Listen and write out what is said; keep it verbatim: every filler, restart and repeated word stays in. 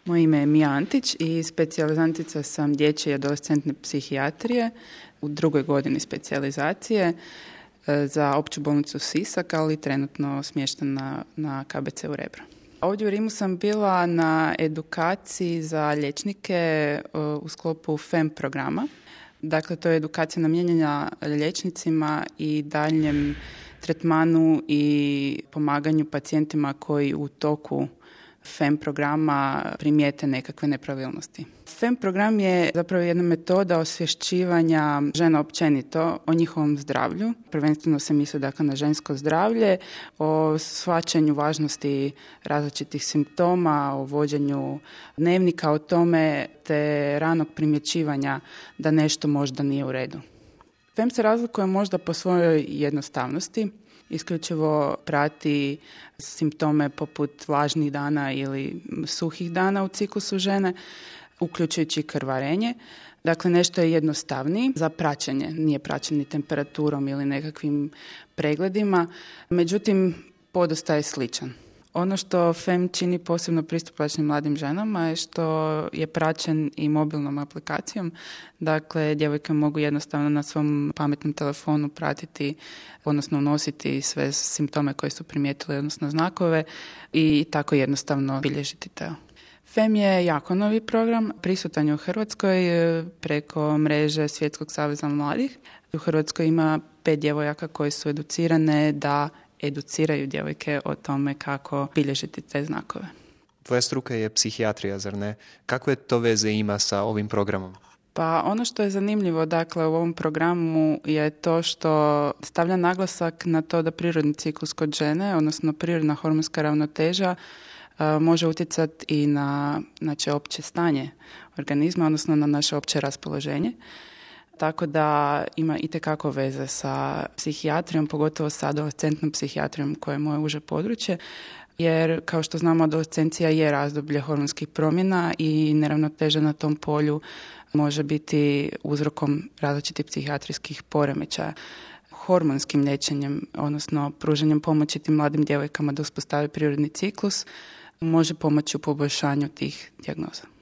Moje ime je Mija Antić i specijalizantica sam dječje i adolescentne psihijatrije u drugoj godini specijalizacije za opću bolnicu Sisak, ali trenutno smještena na K B C-u Rebro. Ovdje u Rimu sam bila na edukaciji za liječnike u sklopu F E M programa. Dakle, to je edukacija namijenjena liječnicima i daljnjem tretmanu i pomaganju pacijentima koji u toku F E M programa primijete nekakve nepravilnosti. F E M program je zapravo jedna metoda osvješćivanja žena općenito o njihovom zdravlju. Prvenstveno se misli dakle na žensko zdravlje, o shvaćanju važnosti različitih simptoma, o vođenju dnevnika o tome, te ranog primjećivanja da nešto možda nije u redu. F E M se razlikuje možda po svojoj jednostavnosti. Isključivo prati simptome poput vlažnih dana ili suhih dana u ciklusu žene, uključujući krvarenje. Dakle, nešto je jednostavniji za praćenje, nije praćen ni temperaturom ili nekakvim pregledima, međutim, podosta je sličan. Ono što F E M čini posebno pristupačnim mladim ženama je što je praćen i mobilnom aplikacijom. Dakle, djevojke mogu jednostavno na svom pametnom telefonu pratiti, odnosno unositi sve simptome koje su primijetile, odnosno znakove i tako jednostavno bilježiti to. F E M je jako novi program, prisutan je u Hrvatskoj preko mreže Svjetskog saveza mladih. U Hrvatskoj ima pet djevojaka koje su educirane da educiraju djevojke o tome kako bilježiti te znakove. Tvoja struka je psihijatrija, zar ne? Kakve to veze ima sa ovim programom? Pa ono što je zanimljivo dakle u ovom programu je to što stavlja naglasak na to da prirodni ciklus kod žene, odnosno prirodna hormonska ravnoteža, može utjecati i na znači, opće stanje organizma, odnosno na naše opće raspoloženje. Tako da ima itekako veze sa psihijatrijom, pogotovo sa adolescentnom psihijatrijom koja je moje uže područje, jer kao što znamo adolescencija je razdoblje hormonskih promjena i neravnoteža na tom polju može biti uzrokom različitih psihijatrijskih poremećaja. Hormonskim liječenjem, odnosno pružanjem pomoći tim mladim djevojkama da uspostave prirodni ciklus, može pomoći u poboljšanju tih dijagnoza.